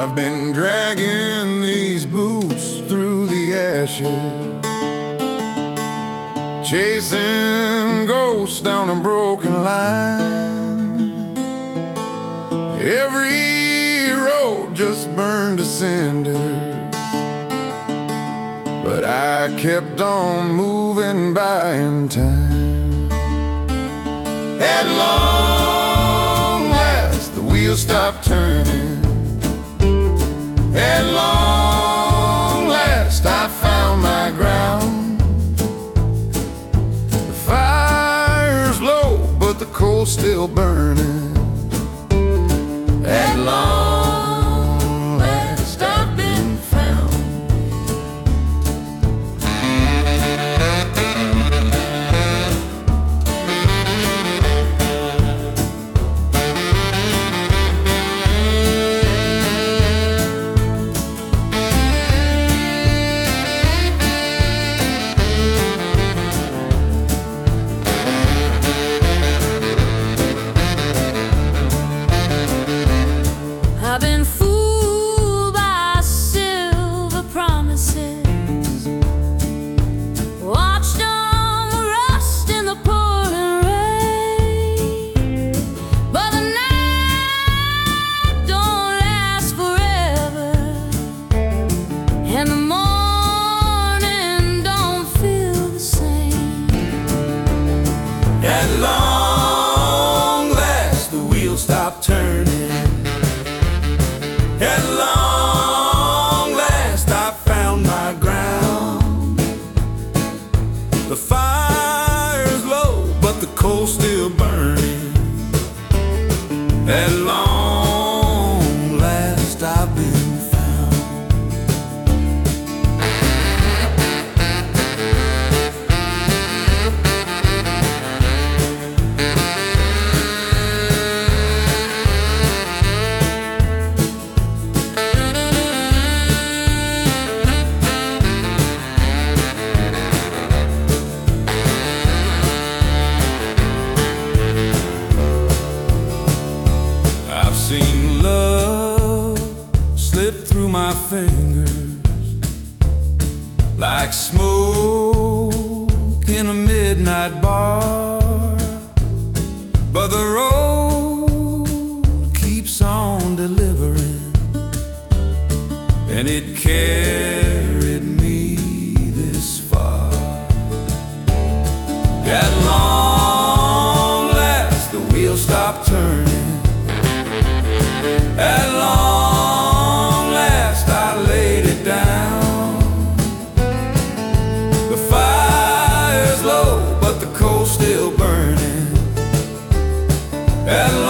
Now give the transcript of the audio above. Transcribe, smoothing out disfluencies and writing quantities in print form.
I've been dragging these boots through the ashes, chasing ghosts down a broken line. Every road just burned to cinders, but I kept on moving by in time. At long last, the wheels stopped turning. At long last, I found my ground. The fire's low, but the coal's still burning. At long last, I've been found. I've been fooled by silver promises, watched them rust in the pouring rain. But the night don't last forever, and the morning don't feel the same. At long last, the wheels stopped turning. At long last, I found my ground. The fire's low, but the coal's still burning. At long last, I've been found. I've seen love slip through my fingers like smoke in a midnight bar, but the road keeps on delivering, and it carried me this far. At long last, the wheels stopped turning. At long last, I laid it down. The fire's low, but the coal's still burning. At